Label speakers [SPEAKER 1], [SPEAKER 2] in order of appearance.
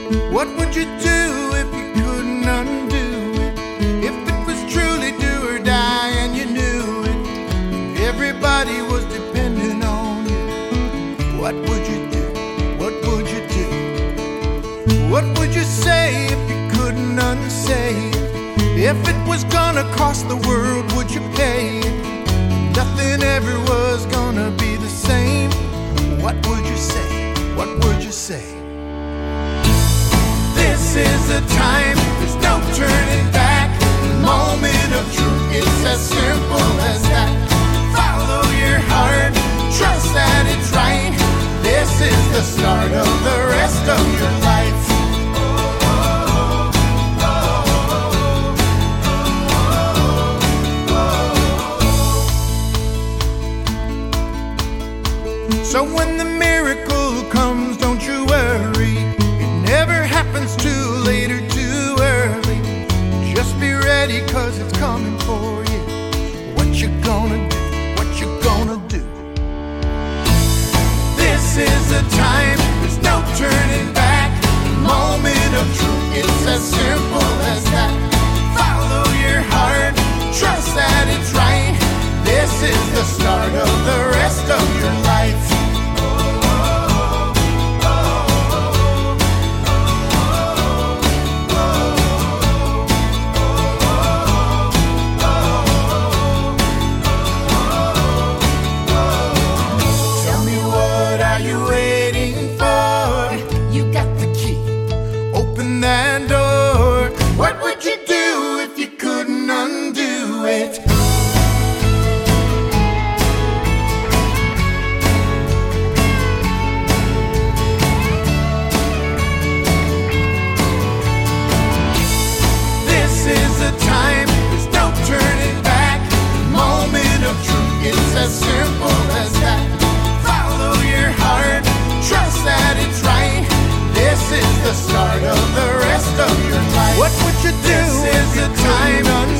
[SPEAKER 1] What would you do if you couldn't undo it? If it was truly do or die and you knew it, and everybody was depending on you, what would you do? What would you do? What would you say if you couldn't unsay it? If it was gonna cost the world, would you pay it? Nothing ever was gonna be the same. What would you say? What would you say? This is the time, there's no turning back. The moment of truth, it's as simple as that. Follow your heart, trust that it's right. This is the start of the rest of your life. So when the miracle comes, don't you worry. It never happens too late or too early. Just be ready, 'cause it's coming for you. What you gonna do? What you gonna do? This is the time, there's no turning back. The moment of truth, it's as simple as that. Follow your heart, trust that it's right. This is the start of the rest of your life. That door. What would you do if you couldn't undo it? This is the time, there's no turning back. The moment of truth, it's as simple as that. Follow your heart, trust that it's right. This is the start of the rest of your life. What would you do? This is the time.